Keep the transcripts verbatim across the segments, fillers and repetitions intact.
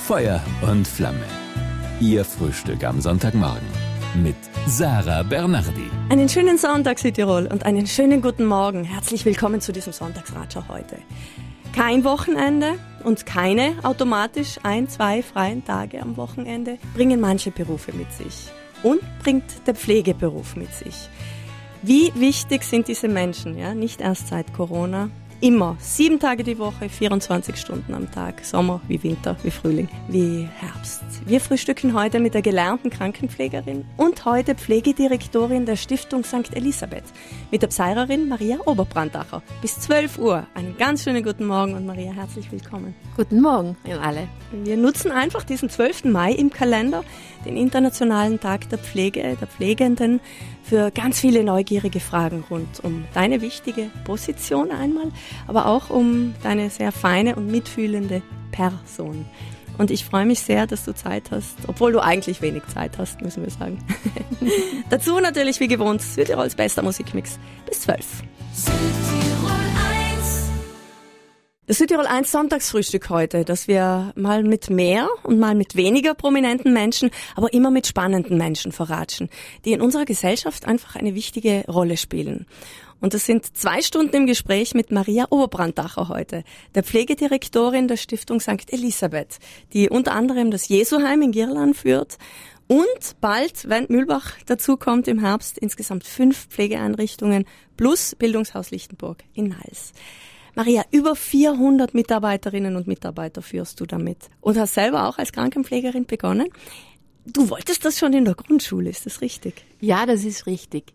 Feuer und Flamme. Ihr Frühstück am Sonntagmorgen mit Sarah Bernardi. Einen schönen Sonntag, Südtirol, und einen schönen guten Morgen. Herzlich willkommen zu diesem Sonntagsratscher heute. Kein Wochenende und keine automatisch ein, zwei freien Tage am Wochenende bringen manche Berufe mit sich. Und bringt der Pflegeberuf mit sich. Wie wichtig sind diese Menschen, ja? Nicht erst seit Corona. Immer, sieben Tage die Woche, vierundzwanzig Stunden am Tag, Sommer wie Winter, wie Frühling, wie Herbst. Wir frühstücken heute mit der gelernten Krankenpflegerin und heute Pflegedirektorin der Stiftung Sankt Elisabeth, mit der Pseirerin Maria Oberbrandacher. Bis zwölf Uhr. Einen ganz schönen guten Morgen und Maria, herzlich willkommen. Guten Morgen an alle. Wir nutzen einfach diesen zwölften Mai im Kalender, den Internationalen Tag der Pflege, der Pflegenden, für ganz viele neugierige Fragen rund um deine wichtige Position einmal, aber auch um deine sehr feine und mitfühlende Person. Und ich freue mich sehr, dass du Zeit hast, obwohl du eigentlich wenig Zeit hast, müssen wir sagen. Dazu natürlich wie gewohnt Südtirols bester Musikmix bis zwölf. Das Südtirol eins Sonntagsfrühstück heute, das wir mal mit mehr und mal mit weniger prominenten Menschen, aber immer mit spannenden Menschen verratschen, die in unserer Gesellschaft einfach eine wichtige Rolle spielen. Und das sind zwei Stunden im Gespräch mit Maria Oberbrandacher heute, der Pflegedirektorin der Stiftung Sankt Elisabeth, die unter anderem das Jesuheim in Girlan führt und bald, wenn Mühlbach dazukommt im Herbst, insgesamt fünf Pflegeeinrichtungen plus Bildungshaus Lichtenburg in Nals. Maria, über vierhundert Mitarbeiterinnen und Mitarbeiter führst du damit und hast selber auch als Krankenpflegerin begonnen. Du wolltest das schon in der Grundschule, ist das richtig? Ja, das ist richtig.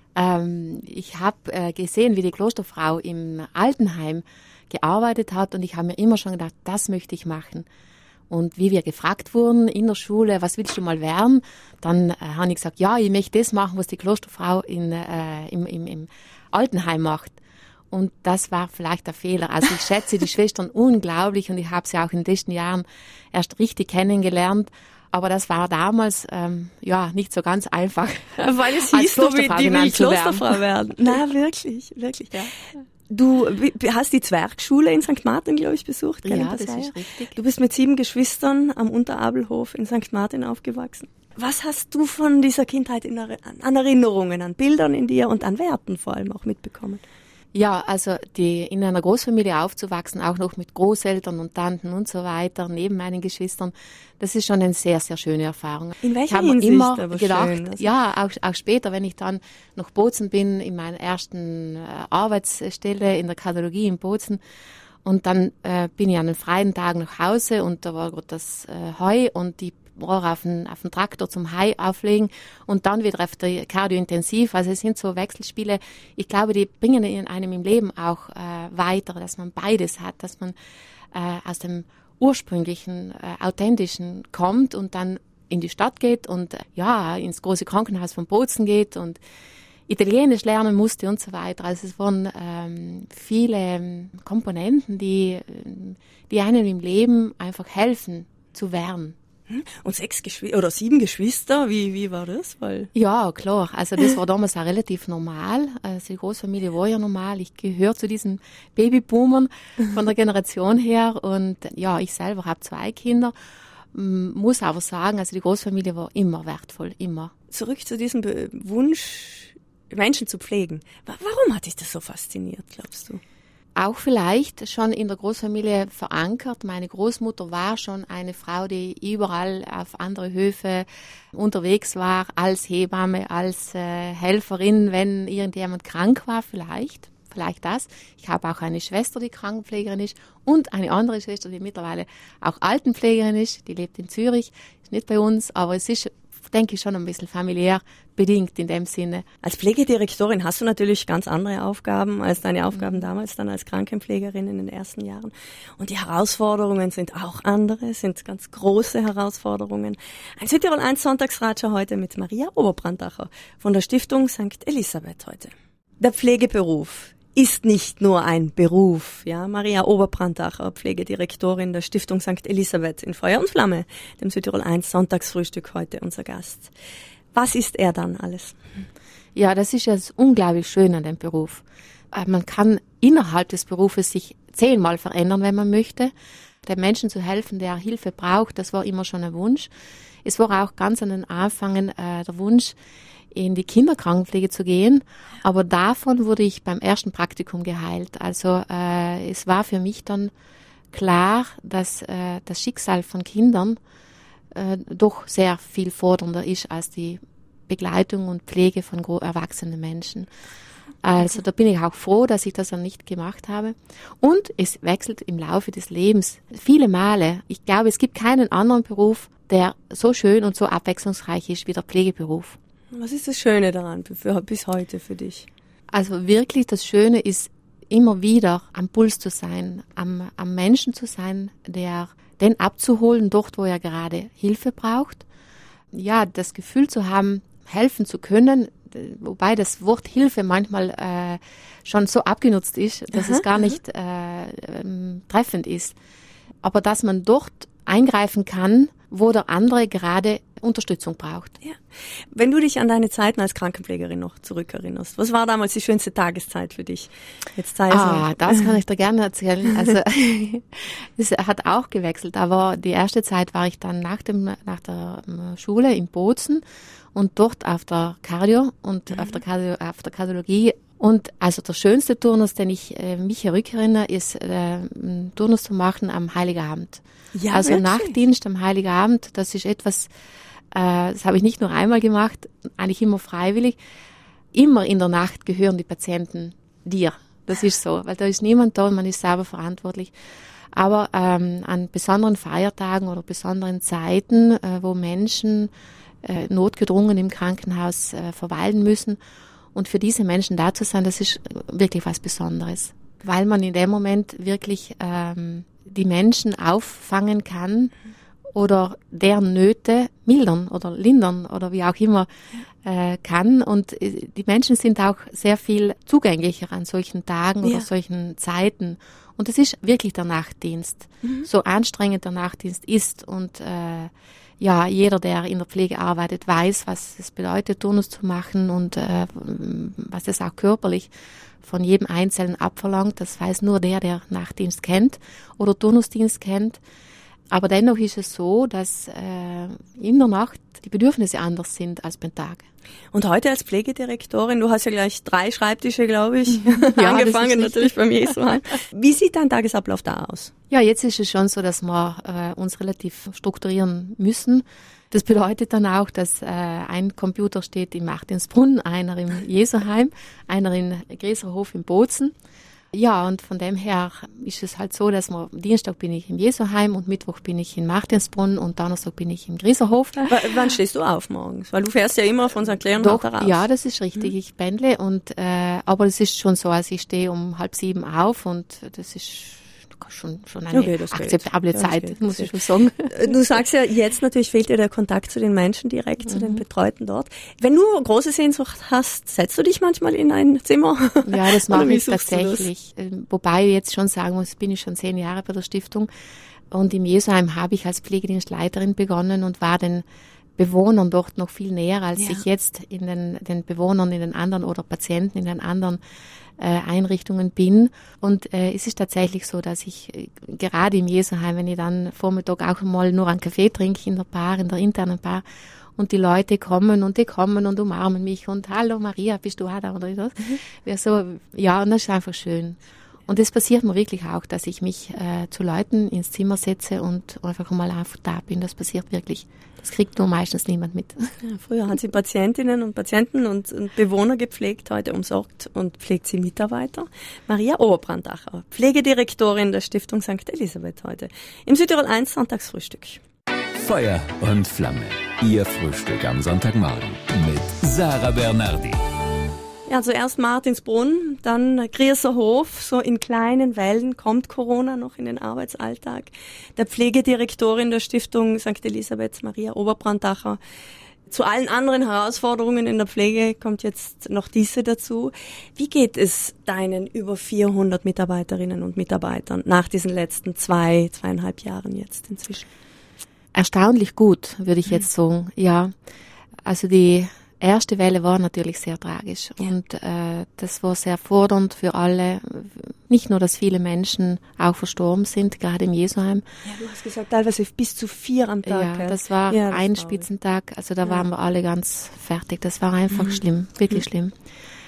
Ähm, ich habe äh, gesehen, wie die Klosterfrau im Altenheim gearbeitet hat und ich habe mir immer schon gedacht, das möchte ich machen. Und wie wir gefragt wurden in der Schule, was willst du mal werden, dann äh, habe ich gesagt, ja, ich möchte das machen, was die Klosterfrau in, äh, im, im, im Altenheim macht. Und das war vielleicht der Fehler. Also ich schätze die Schwestern unglaublich und ich habe sie auch in den letzten Jahren erst richtig kennengelernt. Aber das war damals ähm, ja nicht so ganz einfach. Weil es hieß, du willst Klosterfrau werden. Na, wirklich, wirklich. Ja. Du hast die Zwergschule in Sankt Martin, glaube ich, besucht. Ja, das, das ist richtig. Du bist mit sieben Geschwistern am Unterabelhof in Sankt Martin aufgewachsen. Was hast du von dieser Kindheit in, an Erinnerungen, an Bildern in dir und an Werten vor allem auch mitbekommen? Ja, also die in einer Großfamilie aufzuwachsen, auch noch mit Großeltern und Tanten und so weiter, neben meinen Geschwistern, das ist schon eine sehr, sehr schöne Erfahrung. In welcher ich habe Hinsicht immer aber gedacht, schön, also ja, auch, auch später, wenn ich dann nach Bozen bin, in meiner ersten äh, Arbeitsstelle in der Kardiologie in Bozen, und dann äh, bin ich an einem freien Tag nach Hause und da war gerade das äh, Heu und die war auf den, auf den Traktor zum Hai auflegen und dann wieder auf der Kardiointensiv. Also es sind so Wechselspiele, ich glaube, die bringen in einem im Leben auch äh, weiter, dass man beides hat, dass man äh, aus dem ursprünglichen, äh, authentischen kommt und dann in die Stadt geht und äh, ja, ins große Krankenhaus von Bozen geht und Italienisch lernen musste und so weiter. Also es waren ähm, viele ähm, Komponenten, die, die einem im Leben einfach helfen zu werden. Und sechs Geschwister oder sieben Geschwister, wie wie war das? Weil ja, klar. Also das war damals auch relativ normal. Also die Großfamilie war ja normal. Ich gehöre zu diesen Babyboomern von der Generation her. Und ja, ich selber habe zwei Kinder. Muss aber sagen, also die Großfamilie war immer wertvoll, immer. Zurück zu diesem Wunsch, Menschen zu pflegen. Warum hat dich das so fasziniert, glaubst du? Auch vielleicht schon in der Großfamilie verankert. Meine Großmutter war schon eine Frau, die überall auf andere Höfe unterwegs war, als Hebamme, als äh, Helferin, wenn irgendjemand krank war, vielleicht. Vielleicht das. Ich habe auch eine Schwester, die Krankenpflegerin ist und eine andere Schwester, die mittlerweile auch Altenpflegerin ist. Die lebt in Zürich, ist nicht bei uns, aber es ist, denke ich, schon ein bisschen familiär bedingt in dem Sinne. Als Pflegedirektorin hast du natürlich ganz andere Aufgaben als deine Aufgaben mhm. damals dann als Krankenpflegerin in den ersten Jahren. Und die Herausforderungen sind auch andere, sind ganz große Herausforderungen. Ein Südtirol eins Sonntagsratscher heute mit Maria Oberbrandacher von der Stiftung Sankt Elisabeth heute. Der Pflegeberuf ist nicht nur ein Beruf, ja. Maria Oberbrandacher, Pflegedirektorin der Stiftung Sankt Elisabeth in Feuer und Flamme, dem Südtirol eins Sonntagsfrühstück heute unser Gast. Was ist er dann alles? Ja, das ist ja unglaublich schön an dem Beruf. Man kann innerhalb des Berufes sich zehnmal verändern, wenn man möchte. dem Menschen zu helfen, der Hilfe braucht, das war immer schon ein Wunsch. Es war auch ganz an den Anfängen äh, der Wunsch, in die Kinderkrankenpflege zu gehen, aber davon wurde ich beim ersten Praktikum geheilt. Also äh, es war für mich dann klar, dass äh, das Schicksal von Kindern äh, doch sehr viel fordernder ist als die Begleitung und Pflege von erwachsenen Menschen. Also da bin ich auch froh, dass ich das dann nicht gemacht habe. Und es wechselt im Laufe des Lebens viele Male. Ich glaube, es gibt keinen anderen Beruf, der so schön und so abwechslungsreich ist wie der Pflegeberuf. Was ist das Schöne daran für, bis heute für dich? Also wirklich das Schöne ist, immer wieder am Puls zu sein, am, am Menschen zu sein, der den abzuholen, dort wo er gerade Hilfe braucht. Ja, das Gefühl zu haben, helfen zu können, wobei das Wort Hilfe manchmal äh, schon so abgenutzt ist, dass aha, es gar nicht äh, ähm, treffend ist. Aber dass man dort eingreifen kann, wo der andere gerade Unterstützung braucht. Ja. Wenn du dich an deine Zeiten als Krankenpflegerin noch zurückerinnerst, was war damals die schönste Tageszeit für dich? Jetzt sei es ah, noch. Das kann ich dir gerne erzählen. Also es hat auch gewechselt, aber die erste Zeit war ich dann nach dem nach der Schule in Bozen und dort auf der Cardio und mhm. auf der Cardio, auf der Kardiologie. Und also der schönste Turnus, den ich äh, mich zurückerinnere, ist äh, einen Turnus zu machen am Heiligabend. Ja, also wirklich? Nachtdienst am Heiligabend, das ist etwas, äh, das habe ich nicht nur einmal gemacht, eigentlich immer freiwillig. Immer in der Nacht gehören die Patienten dir. Das ist so, weil da ist niemand da und man ist selber verantwortlich. Aber ähm, an besonderen Feiertagen oder besonderen Zeiten, äh, wo Menschen äh, notgedrungen im Krankenhaus äh, verweilen müssen, und für diese Menschen da zu sein, das ist wirklich was Besonderes. Weil man in dem Moment wirklich ähm, die Menschen auffangen kann oder deren Nöte mildern oder lindern oder wie auch immer äh, kann. Und die Menschen sind auch sehr viel zugänglicher an solchen Tagen ja. oder solchen Zeiten. Und es ist wirklich der Nachtdienst. Mhm. So anstrengend der Nachtdienst ist und äh, ja, jeder, der in der Pflege arbeitet, weiß, was es bedeutet, Turnus zu machen und äh, was es auch körperlich von jedem Einzelnen abverlangt. Das weiß nur der, der Nachtdienst kennt oder Turnusdienst kennt. Aber dennoch ist es so, dass äh, in der Nacht die Bedürfnisse anders sind als beim Tag. Und heute als Pflegedirektorin, du hast ja gleich drei Schreibtische, glaube ich, ja, angefangen natürlich beim Jesuheim. Wie sieht dein Tagesablauf da aus? Ja, jetzt ist es schon so, dass wir äh, uns relativ strukturieren müssen. Das bedeutet dann auch, dass äh, ein Computer steht im Martinsbrunn, einer im Jesuheim, einer in Gräserhof in Bozen. Ja, und von dem her ist es halt so, dass man, Dienstag bin ich im Jesuheim und Mittwoch bin ich in Martinsbrunn und Donnerstag bin ich im Gräserhof. W- wann stehst du auf morgens? Weil du fährst ja immer von Sankt Leonhard Doch, raus. Ja, das ist richtig. Ich pendle und, äh, aber es ist schon so, also ich stehe um halb sieben auf und das ist schon, schon eine okay, akzeptable geht. Zeit, ja, geht, muss ich schon sagen. Du sagst ja, jetzt natürlich fehlt dir der Kontakt zu den Menschen direkt, mhm. zu den Betreuten dort. Wenn du große Sehnsucht hast, setzt du dich manchmal in ein Zimmer? Ja, das mache ich tatsächlich. Wobei ich jetzt schon sagen muss, bin ich schon zehn Jahre bei der Stiftung und im Jesuheim habe ich als Pflegedienstleiterin begonnen und war den Bewohnern dort noch viel näher, als ja. ich jetzt in den, den Bewohnern in den anderen oder Patienten in den anderen äh, Einrichtungen bin. Und äh, es ist tatsächlich so, dass ich äh, gerade im Jesuheim, wenn ich dann Vormittag auch mal nur einen Kaffee trinke in der Bar, in der internen Bar, und die Leute kommen und die kommen und umarmen mich und hallo Maria, bist du auch da oder was? Mhm. Ja, so, ja, und das ist einfach schön. Und es passiert mir wirklich auch, dass ich mich äh, zu Leuten ins Zimmer setze und einfach mal einfach da bin. Das passiert wirklich. Das kriegt nur meistens niemand mit. Ja, früher hat sie Patientinnen und Patienten und, und Bewohner gepflegt, heute umsorgt und pflegt sie Mitarbeiter. Maria Oberbrandacher, Pflegedirektorin der Stiftung Sankt Elisabeth heute. Im Südtirol eins Sonntagsfrühstück. Feuer und Flamme. Ihr Frühstück am Sonntagmorgen mit Sarah Bernardi. Ja, zuerst Martinsbrunn, dann Grieserhof, so in kleinen Wellen kommt Corona noch in den Arbeitsalltag. Der Pflegedirektorin der Stiftung Sankt Elisabeth, Maria Oberbrandacher. Zu allen anderen Herausforderungen in der Pflege kommt jetzt noch diese dazu. Wie geht es deinen über vierhundert Mitarbeiterinnen und Mitarbeitern nach diesen letzten zwei, zweieinhalb Jahren jetzt inzwischen? Erstaunlich gut, würde ich jetzt sagen, ja. Also die erste Welle war natürlich sehr tragisch ja. und äh, das war sehr fordernd für alle. Nicht nur, dass viele Menschen auch verstorben sind, gerade im Jesuheim. Ja, du hast gesagt, teilweise bis zu vier am Tag. Ja, das war ja, das ein Spitzentag, also da ja. waren wir alle ganz fertig. Das war einfach mhm. schlimm, wirklich mhm. schlimm.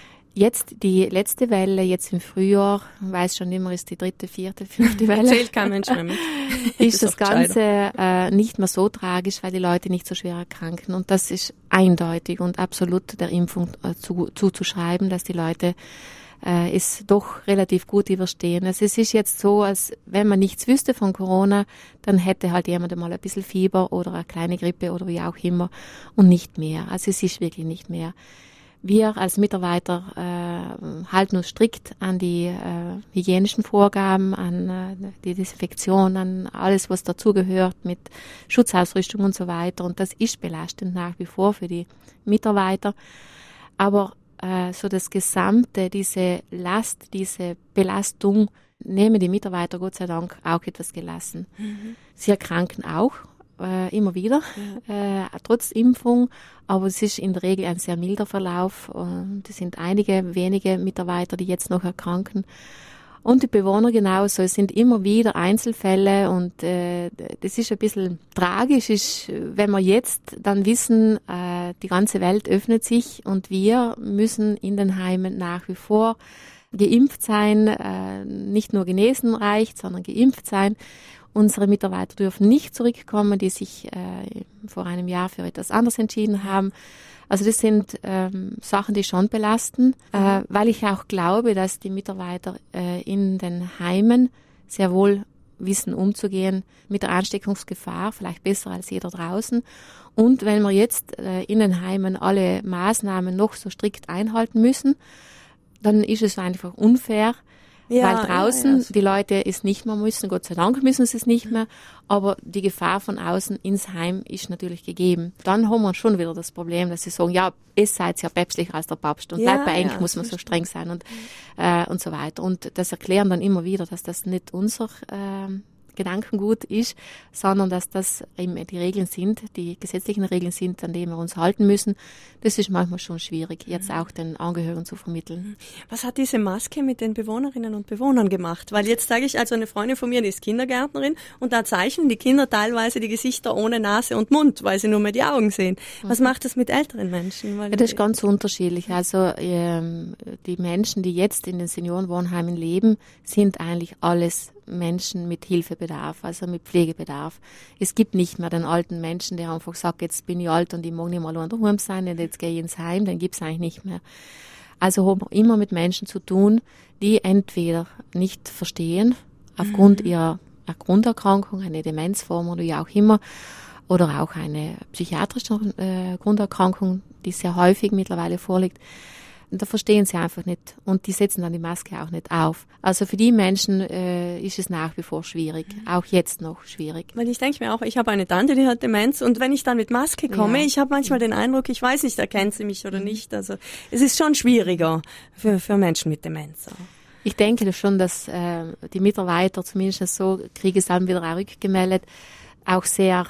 Jetzt die letzte Welle, jetzt im Frühjahr, weiß schon immer, ist die dritte, vierte, fünfte Welle. Zählt kein Mensch mehr mit. Ist das, das Ganze äh, nicht mehr so tragisch, weil die Leute nicht so schwer erkranken. Und das ist eindeutig und absolut der Impfung äh, zu, zuzuschreiben, dass die Leute äh, es doch relativ gut überstehen. Also es ist jetzt so, als wenn man nichts wüsste von Corona, dann hätte halt jemand mal ein bisschen Fieber oder eine kleine Grippe oder wie auch immer und nicht mehr. Also es ist wirklich nicht mehr. Wir als Mitarbeiter äh, halten uns strikt an die äh, hygienischen Vorgaben, an äh, die Desinfektion, an alles, was dazugehört mit Schutzausrüstung und so weiter. Und das ist belastend nach wie vor für die Mitarbeiter. Aber äh, so das Gesamte, diese Last, diese Belastung, nehmen die Mitarbeiter Gott sei Dank auch etwas gelassen. Mhm. Sie erkranken auch. Äh, immer wieder, ja. äh, trotz Impfung, aber es ist in der Regel ein sehr milder Verlauf. Und es sind einige wenige Mitarbeiter, die jetzt noch erkranken. Und die Bewohner genauso. Es sind immer wieder Einzelfälle und äh, das ist ein bisschen tragisch, ist, wenn wir jetzt dann wissen, äh, die ganze Welt öffnet sich und wir müssen in den Heimen nach wie vor geimpft sein, äh, nicht nur genesen reicht, sondern geimpft sein. Unsere Mitarbeiter dürfen nicht zurückkommen, die sich äh, vor einem Jahr für etwas anderes entschieden haben. Also das sind ähm, Sachen, die schon belasten, äh, weil ich auch glaube, dass die Mitarbeiter äh, in den Heimen sehr wohl wissen, umzugehen mit der Ansteckungsgefahr, vielleicht besser als jeder draußen. Und wenn wir jetzt äh, in den Heimen alle Maßnahmen noch so strikt einhalten müssen, dann ist es einfach unfair, ja, weil draußen ja, ja. die Leute es nicht mehr müssen, Gott sei Dank müssen sie es nicht mehr, aber die Gefahr von außen ins Heim ist natürlich gegeben. Dann haben wir schon wieder das Problem, dass sie sagen, ja, es seid ja päpstlicher als der Papst und ja, bleibt bei eigentlich ja, muss man so streng sein und, äh, und so weiter. Und das erklären dann immer wieder, dass das nicht unser äh, Gedankengut ist, sondern dass das eben die Regeln sind, die gesetzlichen Regeln sind, an denen wir uns halten müssen. Das ist manchmal schon schwierig, jetzt auch den Angehörigen zu vermitteln. Was hat diese Maske mit den Bewohnerinnen und Bewohnern gemacht? Weil jetzt sage ich, also eine Freundin von mir, die ist Kindergärtnerin und da zeichnen die Kinder teilweise die Gesichter ohne Nase und Mund, weil sie nur mehr die Augen sehen. Was mhm. macht das mit älteren Menschen? Weil ja, das ist ganz unterschiedlich. Also ähm, die Menschen, die jetzt in den Seniorenwohnheimen leben, sind eigentlich alles Menschen mit Hilfebedarf, also mit Pflegebedarf. Es gibt nicht mehr den alten Menschen, der einfach sagt, jetzt bin ich alt und ich mag nicht mal daheim sein und jetzt gehe ich ins Heim, den gibt es eigentlich nicht mehr. Also haben wir immer mit Menschen zu tun, die entweder nicht verstehen, aufgrund mhm. ihrer Grunderkrankung, eine Demenzform oder wie auch immer, oder auch eine psychiatrische äh, Grunderkrankung, die sehr häufig mittlerweile vorliegt. Da verstehen sie einfach nicht und die setzen dann die Maske auch nicht auf. Also für die Menschen äh, ist es nach wie vor schwierig, auch jetzt noch schwierig. Weil ich denke mir auch, ich habe eine Tante, die hat Demenz und wenn ich dann mit Maske komme, ja. ich habe manchmal den Eindruck, ich weiß nicht, erkennt sie mich oder nicht. Also es ist schon schwieriger für, für Menschen mit Demenz. Ich denke schon, dass äh, die Mitarbeiter, zumindest so kriege ich es dann wieder auch rückgemeldet, auch sehr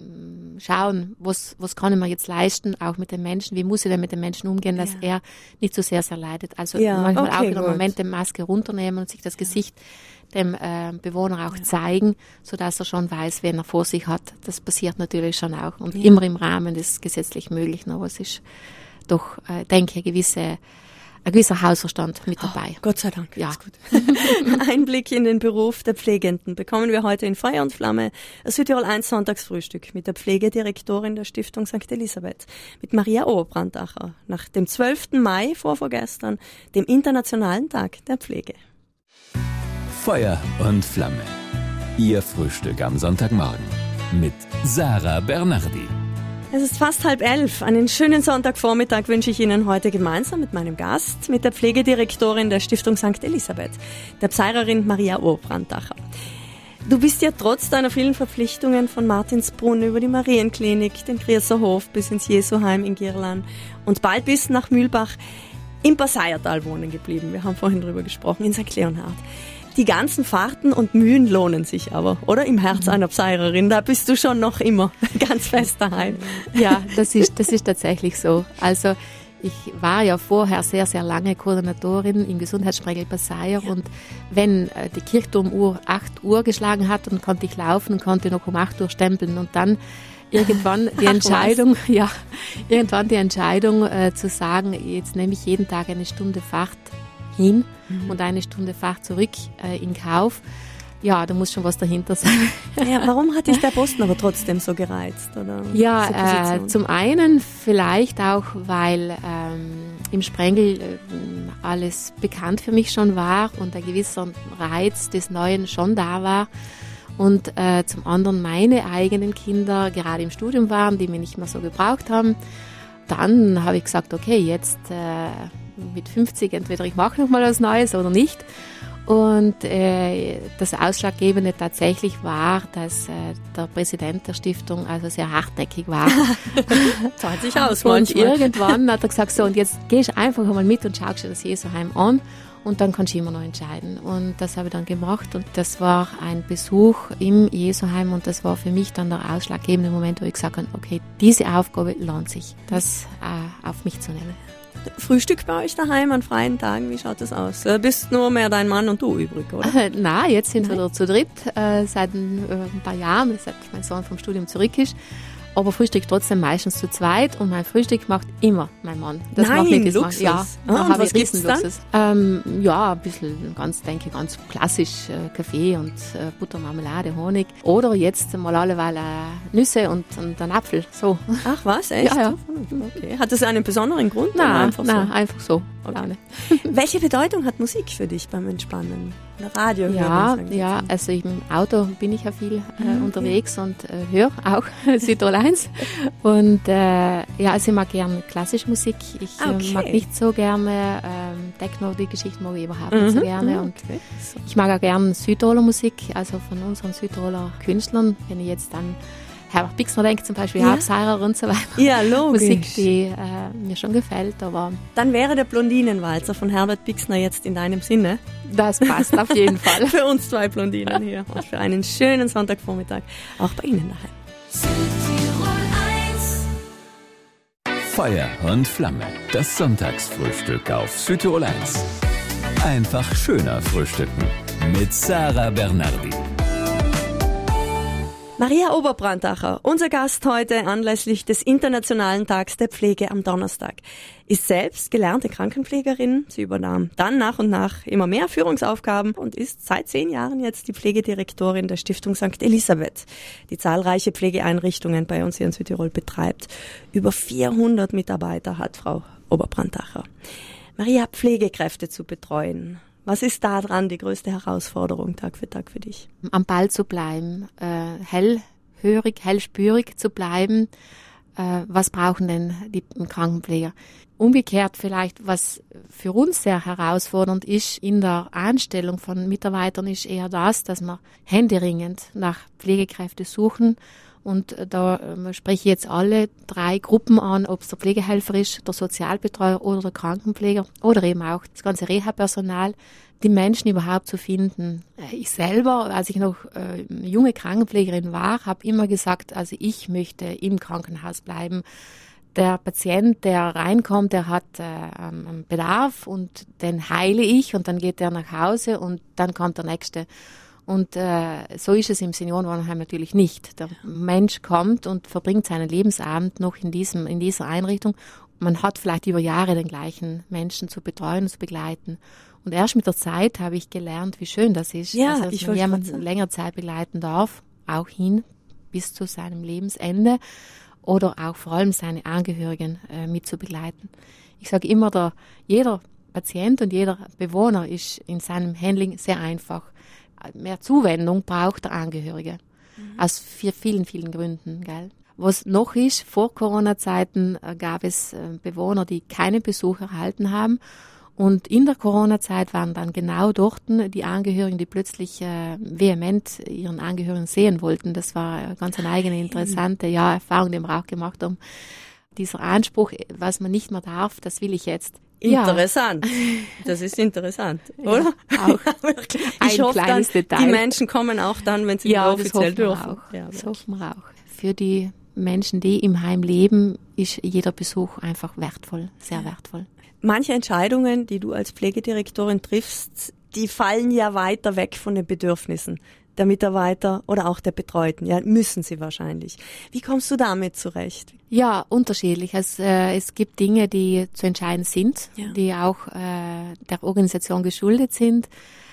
schauen, was, was kann ich mir jetzt leisten, auch mit den Menschen, wie muss ich denn mit den Menschen umgehen, dass ja. er nicht so sehr, sehr leidet. Also ja, manchmal okay, auch in einem Moment die Maske runternehmen und sich das Gesicht dem äh, Bewohner auch ja. zeigen, sodass er schon weiß, wen er vor sich hat. Das passiert natürlich schon auch und ja. immer im Rahmen des gesetzlich Möglichen, aber es ist doch, äh, denke ich, gewisse ein gewisser Hausverstand mit dabei. Oh, Gott sei Dank. Ja. Gut. Einblick in den Beruf der Pflegenden bekommen wir heute in Feuer und Flamme. Das Südtirol eins Sonntagsfrühstück mit der Pflegedirektorin der Stiftung Sankt Elisabeth, mit Maria Oberbrandacher, nach dem zwölften Mai, vorvorgestern, dem Internationalen Tag der Pflege. Feuer und Flamme. Ihr Frühstück am Sonntagmorgen mit Sarah Bernardi. Es ist fast halb elf. Einen schönen Sonntagvormittag wünsche ich Ihnen heute gemeinsam mit meinem Gast, mit der Pflegedirektorin der Stiftung Sankt Elisabeth, der Pfarrerin Maria Oberbrandacher. Du bist ja trotz deiner vielen Verpflichtungen von Martinsbrunn über die Marienklinik, den Grierser Hof bis ins Jesuheim in Girlan und bald bis nach Mühlbach im Passaiertal wohnen geblieben. Wir haben vorhin drüber gesprochen, in Sankt Leonhard. Die ganzen Fahrten und Mühen lohnen sich aber, oder? Im Herz einer Pseirerin, da bist du schon noch immer ganz fest daheim. Ja, das ist, das ist tatsächlich so. Also ich war ja vorher sehr, sehr lange Koordinatorin im Gesundheitssprengel Passeier ja. Und wenn äh, die Kirchturmuhr acht Uhr geschlagen hat, dann konnte ich laufen und konnte noch um acht Uhr stempeln und dann irgendwann die Entscheidung, Ach, ja, irgendwann die Entscheidung äh, zu sagen, jetzt nehme ich jeden Tag eine Stunde Fahrt hin mhm. und eine Stunde Fahrt zurück äh, in Kauf. Ja, da muss schon was dahinter sein. Ja, warum hat dich der Posten aber trotzdem so gereizt? Oder ja, äh, zum einen vielleicht auch, weil ähm, im Sprengel äh, alles bekannt für mich schon war und ein gewisser Reiz des Neuen schon da war. Und äh, zum anderen meine eigenen Kinder gerade im Studium waren, die mich nicht mehr so gebraucht haben. Dann habe ich gesagt, okay, jetzt äh, mit fünfzig, entweder ich mache noch mal was Neues oder nicht. Und äh, das Ausschlaggebende tatsächlich war, dass äh, der Präsident der Stiftung also sehr hartnäckig war. Zahlt sich aus und manchmal. Irgendwann hat er gesagt, so und jetzt gehst du einfach mal mit und schaust dir das Jesuheim an und dann kannst du immer noch entscheiden. Und das habe ich dann gemacht und das war ein Besuch im Jesuheim und das war für mich dann der ausschlaggebende Moment, wo ich gesagt habe, okay, diese Aufgabe lohnt sich, das äh, auf mich zu nehmen. Frühstück bei euch daheim an freien Tagen, wie schaut das aus? Du bist nur mehr dein Mann und du übrig, oder? Äh, nein, jetzt sind Nein. wir zu dritt, äh, seit ein, äh, ein paar Jahren, seit mein Sohn vom Studium zurück ist. Aber Frühstück trotzdem meistens zu zweit und mein Frühstück macht immer mein Mann. Das Nein, macht nicht Luxus. Ja, ah, da habe was ich gibt's Riesenluxus. Ähm, ja, ein bisschen, ganz, denke ganz klassisch äh, Kaffee und äh, Butter, Marmelade, Honig. Oder jetzt mal alleweil äh, Nüsse und, und einen Apfel. So. Ach was, echt? Ja, ja. Okay. Hat das einen besonderen Grund? Nein, oder einfach nein, so? einfach so. Okay. Welche Bedeutung hat Musik für dich beim Entspannen? Oder Radio ja, hören? Ja, also im Auto bin ich ja viel äh, mhm, unterwegs okay. und äh, höre auch Südtirol eins. Und äh, ja, also ich mag gerne klassische Musik. Ich okay. äh, mag nicht so gerne ähm, Techno, die Geschichten mag ich überhaupt nicht mhm, so gerne. Und okay. ich mag auch gerne Südtiroler Musik, also von unseren Südtiroler Künstlern. Wenn ich jetzt dann Herbert Pixner denke zum Beispiel, ja. Hauptseirer und so weiter. Ja, logisch. Musik, die äh, mir schon gefällt. Aber dann wäre der Blondinenwalzer von Herbert Pixner jetzt in deinem Sinne. Das passt auf jeden Fall. Für uns zwei Blondinen hier und für einen schönen Sonntagvormittag auch bei Ihnen daheim. Südtirol eins. Feuer und Flamme. Das Sonntagsfrühstück auf Südtirol eins. Einfach schöner frühstücken mit Sarah Bernardi. Maria Oberbrandacher, unser Gast heute anlässlich des Internationalen Tags der Pflege am Donnerstag, ist selbst gelernte Krankenpflegerin. Sie übernahm dann nach und nach immer mehr Führungsaufgaben und ist seit zehn Jahren jetzt die Pflegedirektorin der Stiftung Sankt Elisabeth, die zahlreiche Pflegeeinrichtungen bei uns hier in Südtirol betreibt. Über vierhundert Mitarbeiter hat Frau Oberbrandacher. Maria, Pflegekräfte zu betreuen. Was ist da dran die größte Herausforderung Tag für Tag für dich? Am Ball zu bleiben, äh, hellhörig, hellspürig zu bleiben. Äh, was brauchen denn die Krankenpfleger? Umgekehrt vielleicht, was für uns sehr herausfordernd ist in der Einstellung von Mitarbeitern, ist eher das, dass wir händeringend nach Pflegekräften suchen. Und da äh, spreche ich jetzt alle drei Gruppen an, ob es der Pflegehelfer ist, der Sozialbetreuer oder der Krankenpfleger oder eben auch das ganze Reha-Personal, die Menschen überhaupt zu finden. Ich selber, als ich noch äh, junge Krankenpflegerin war, habe immer gesagt, also ich möchte im Krankenhaus bleiben. Der Patient, der reinkommt, der hat äh, einen Bedarf und den heile ich und dann geht der nach Hause und dann kommt der Nächste. Und äh, so ist es im Seniorenwohnheim natürlich nicht. Der Mensch kommt und verbringt seinen Lebensabend noch in diesem in dieser Einrichtung. Man hat vielleicht über Jahre den gleichen Menschen zu betreuen und zu begleiten. Und erst mit der Zeit habe ich gelernt, wie schön das ist, ja, also, dass ich man jemanden länger Zeit begleiten darf, auch hin bis zu seinem Lebensende oder auch vor allem seine Angehörigen äh, mit zu begleiten. Ich sage immer, der, jeder Patient und jeder Bewohner ist in seinem Handling sehr einfach. Mehr Zuwendung braucht der Angehörige. Mhm. Aus vier, vielen, vielen Gründen, gell? Was noch ist, vor Corona-Zeiten gab es Bewohner, die keinen Besuch erhalten haben. Und in der Corona-Zeit waren dann genau dort die Angehörigen, die plötzlich äh, vehement ihren Angehörigen sehen wollten. Das war ganz eine eigene, interessante ja, Erfahrung, die wir auch gemacht haben. Dieser Anspruch, was man nicht mehr darf, das will ich jetzt. Interessant. Ja. Das ist interessant, oder? Ja, auch. Ich Ein hoffe kleines dann, Detail. Die Menschen kommen auch dann, wenn sie ja, offiziell das dürfen. Auch. Ja, das hoffen wir auch. Für die Menschen, die im Heim leben, ist jeder Besuch einfach wertvoll, sehr wertvoll. Manche Entscheidungen, die du als Pflegedirektorin triffst, die fallen ja weiter weg von den Bedürfnissen der Mitarbeiter oder auch der Betreuten. Ja, müssen sie wahrscheinlich. Wie kommst du damit zurecht? Ja, unterschiedlich. Es, äh, es gibt Dinge, die zu entscheiden sind, ja. die auch äh, der Organisation geschuldet sind.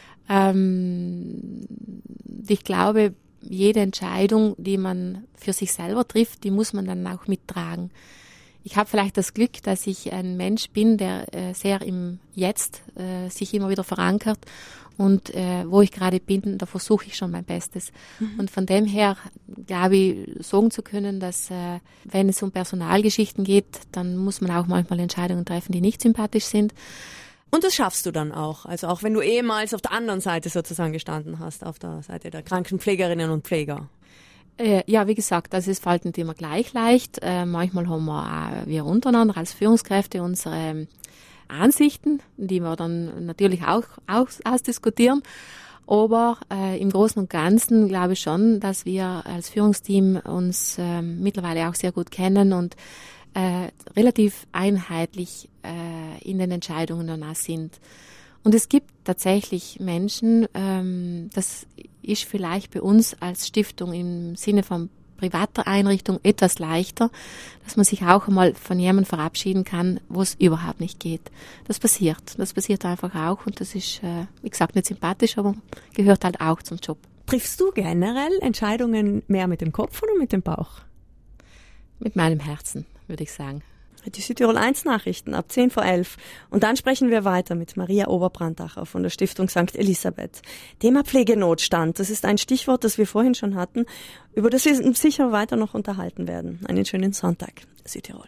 Ähm, ich glaube, jede Entscheidung, die man für sich selber trifft, die muss man dann auch mittragen. Ich habe vielleicht das Glück, dass ich ein Mensch bin, der äh, sehr im Jetzt äh, sich immer wieder verankert. Und äh, wo ich gerade bin, da versuche ich schon mein Bestes. Mhm. Und von dem her glaube ich, sagen zu können, dass äh, wenn es um Personalgeschichten geht, dann muss man auch manchmal Entscheidungen treffen, die nicht sympathisch sind. Und das schaffst du dann auch. Also auch wenn du ehemals auf der anderen Seite sozusagen gestanden hast, auf der Seite der Krankenpflegerinnen und Pfleger. Äh, ja, wie gesagt, also es fällt nicht immer gleich leicht. Äh, manchmal haben wir auch wir untereinander als Führungskräfte unsere Ansichten, die wir dann natürlich auch, auch ausdiskutieren. Aber äh, im Großen und Ganzen glaube ich schon, dass wir als Führungsteam uns äh, mittlerweile auch sehr gut kennen und äh, relativ einheitlich äh, in den Entscheidungen danach sind. Und es gibt tatsächlich Menschen, ähm, das ist vielleicht bei uns als Stiftung im Sinne von privater Einrichtung etwas leichter, dass man sich auch einmal von jemandem verabschieden kann, wo es überhaupt nicht geht. Das passiert. Das passiert einfach auch und das ist, äh, wie gesagt, nicht sympathisch, aber gehört halt auch zum Job. Triffst du generell Entscheidungen mehr mit dem Kopf oder mit dem Bauch? Mit meinem Herzen, würde ich sagen. Die Südtirol eins Nachrichten ab zehn vor elf. Und dann sprechen wir weiter mit Maria Oberbrandacher von der Stiftung Sankt Elisabeth. Thema Pflegenotstand, das ist ein Stichwort, das wir vorhin schon hatten, über das wir sicher weiter noch unterhalten werden. Einen schönen Sonntag, Südtirol.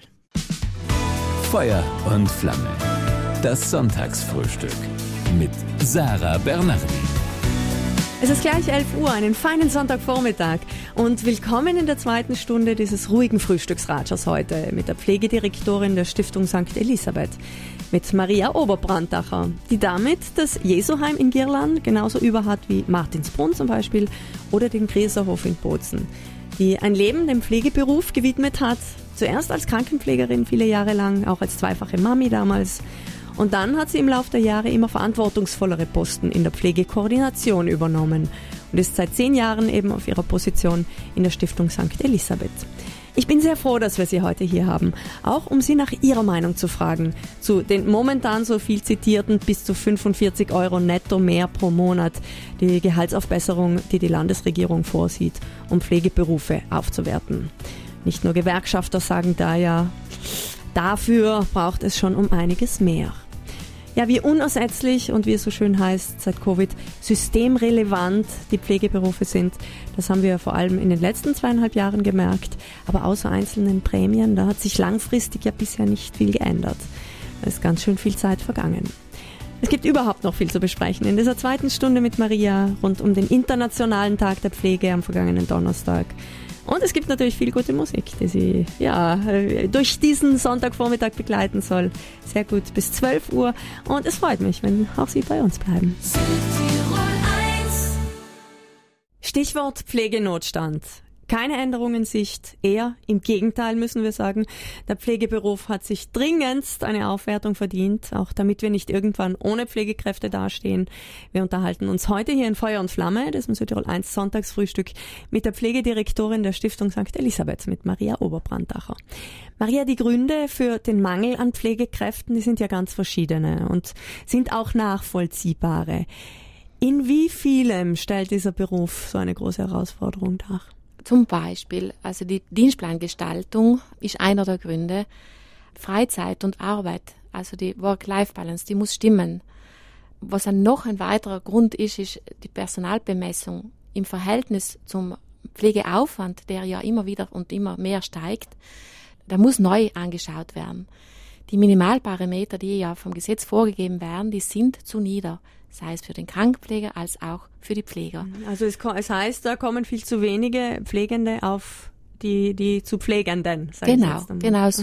Feuer und Flamme. Das Sonntagsfrühstück mit Sarah Bernardi. Es ist gleich elf Uhr, einen feinen Sonntagvormittag und willkommen in der zweiten Stunde dieses ruhigen Frühstücksratschers heute mit der Pflegedirektorin der Stiftung Sankt Elisabeth, mit Maria Oberbrandacher, die damit das Jesuheim in Girlan genauso über hat wie Martinsbrunn zum Beispiel oder den Grieserhof in Bozen, die ein Leben dem Pflegeberuf gewidmet hat, zuerst als Krankenpflegerin viele Jahre lang, auch als zweifache Mami damals. Und dann hat sie im Laufe der Jahre immer verantwortungsvollere Posten in der Pflegekoordination übernommen und ist seit zehn Jahren eben auf ihrer Position in der Stiftung Sankt Elisabeth. Ich bin sehr froh, dass wir Sie heute hier haben, auch um Sie nach Ihrer Meinung zu fragen zu den momentan so viel zitierten bis zu fünfundvierzig Euro netto mehr pro Monat, die Gehaltsaufbesserung, die die Landesregierung vorsieht, um Pflegeberufe aufzuwerten. Nicht nur Gewerkschafter sagen da ja, dafür braucht es schon um einiges mehr. Ja, wie unersetzlich und wie es so schön heißt seit Covid, systemrelevant die Pflegeberufe sind, das haben wir vor allem in den letzten zweieinhalb Jahren gemerkt. Aber außer einzelnen Prämien, da hat sich langfristig ja bisher nicht viel geändert. Da ist ganz schön viel Zeit vergangen. Es gibt überhaupt noch viel zu besprechen in dieser zweiten Stunde mit Maria rund um den Internationalen Tag der Pflege am vergangenen Donnerstag. Und es gibt natürlich viel gute Musik, die Sie ja, durch diesen Sonntagvormittag begleiten soll. Sehr gut bis zwölf Uhr. Und es freut mich, wenn auch Sie bei uns bleiben. Stichwort Pflegenotstand. Keine Änderung in Sicht, eher im Gegenteil müssen wir sagen. Der Pflegeberuf hat sich dringendst eine Aufwertung verdient, auch damit wir nicht irgendwann ohne Pflegekräfte dastehen. Wir unterhalten uns heute hier in Feuer und Flamme, das ist Südtirol eins Sonntagsfrühstück, mit der Pflegedirektorin der Stiftung Sankt Elisabeth, mit Maria Oberbrandacher. Maria, die Gründe für den Mangel an Pflegekräften, die sind ja ganz verschiedene und sind auch nachvollziehbare. In wie vielem stellt dieser Beruf so eine große Herausforderung dar? Zum Beispiel, also die Dienstplangestaltung ist einer der Gründe. Freizeit und Arbeit, also die Work-Life-Balance, die muss stimmen. Was dann noch ein weiterer Grund ist, ist die Personalbemessung im Verhältnis zum Pflegeaufwand, der ja immer wieder und immer mehr steigt. Da muss neu angeschaut werden. Die Minimalparameter, die ja vom Gesetz vorgegeben werden, die sind zu nieder, sei es für den Krankenpfleger als auch für die Pfleger. Also es, es heißt, da kommen viel zu wenige Pflegende auf die, die zu Pflegenden. Genau, genau so.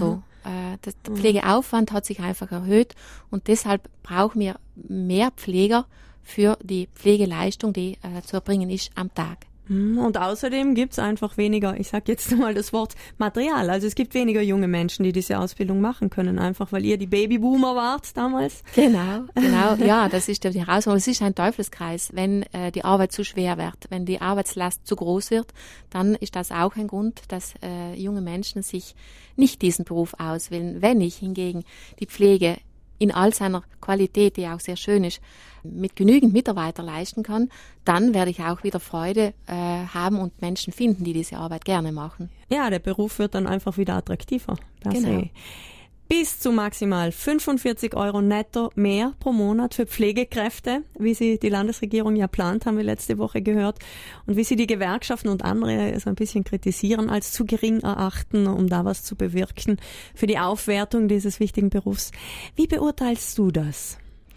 Äh, das, der Pflegeaufwand hat sich einfach erhöht und deshalb brauchen wir mehr Pfleger für die Pflegeleistung, die äh, zu erbringen ist am Tag. Und außerdem gibt's einfach weniger, ich sage jetzt mal das Wort Material. Also es gibt weniger junge Menschen, die diese Ausbildung machen können, einfach weil ihr die Babyboomer wart damals. Genau, genau. Ja, das ist die Herausforderung. Es ist ein Teufelskreis. Wenn äh, die Arbeit zu schwer wird, wenn die Arbeitslast zu groß wird, dann ist das auch ein Grund, dass äh, junge Menschen sich nicht diesen Beruf auswählen. Wenn ich hingegen die Pflege in all seiner Qualität, die auch sehr schön ist, mit genügend Mitarbeitern leisten kann, dann werde ich auch wieder Freude äh, haben und Menschen finden, die diese Arbeit gerne machen. Ja, der Beruf wird dann einfach wieder attraktiver. Das Genau. eh. Bis zu maximal fünfundvierzig Euro netto mehr pro Monat für Pflegekräfte, wie sie die Landesregierung ja plant, haben wir letzte Woche gehört. Und wie sie die Gewerkschaften und andere so ein bisschen kritisieren, als zu gering erachten, um da was zu bewirken für die Aufwertung dieses wichtigen Berufs. Wie beurteilst du das?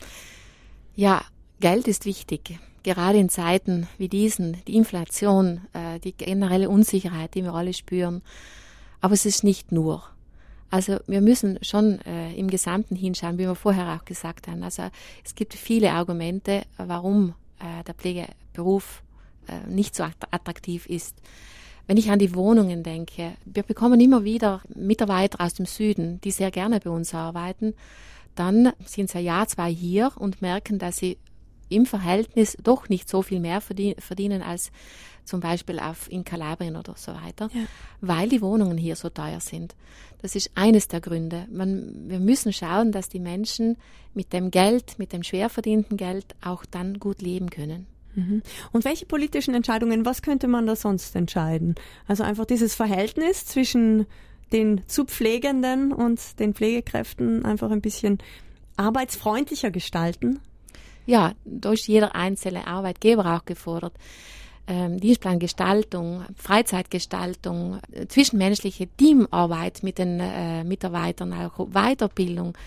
Ja, Geld ist wichtig. Gerade in Zeiten wie diesen, die Inflation, äh, die generelle Unsicherheit, die wir alle spüren. Aber es ist nicht nur. Also wir müssen schon äh, im Gesamten hinschauen, wie wir vorher auch gesagt haben. Also es gibt viele Argumente, warum äh, der Pflegeberuf äh, nicht so attraktiv ist. Wenn ich an die Wohnungen denke, wir bekommen immer wieder Mitarbeiter aus dem Süden, die sehr gerne bei uns arbeiten. Dann sind sie ein Jahr, zwei hier und merken, dass sie im Verhältnis doch nicht so viel mehr verdienen als zum Beispiel auf, in Kalabrien oder so weiter, ja. Weil die Wohnungen hier so teuer sind. Das ist eines der Gründe. Man, wir müssen schauen, dass die Menschen mit dem Geld, mit dem schwer verdienten Geld auch dann gut leben können. Mhm. Und welche politischen Entscheidungen, was könnte man da sonst entscheiden? Also einfach dieses Verhältnis zwischen den zu Pflegenden und den Pflegekräften einfach ein bisschen arbeitsfreundlicher gestalten? Ja, da ist jeder einzelne Arbeitgeber auch gefordert. Ähm, Dienstplangestaltung, Freizeitgestaltung, zwischenmenschliche Teamarbeit mit den äh, Mitarbeitern, auch Weiterbildung,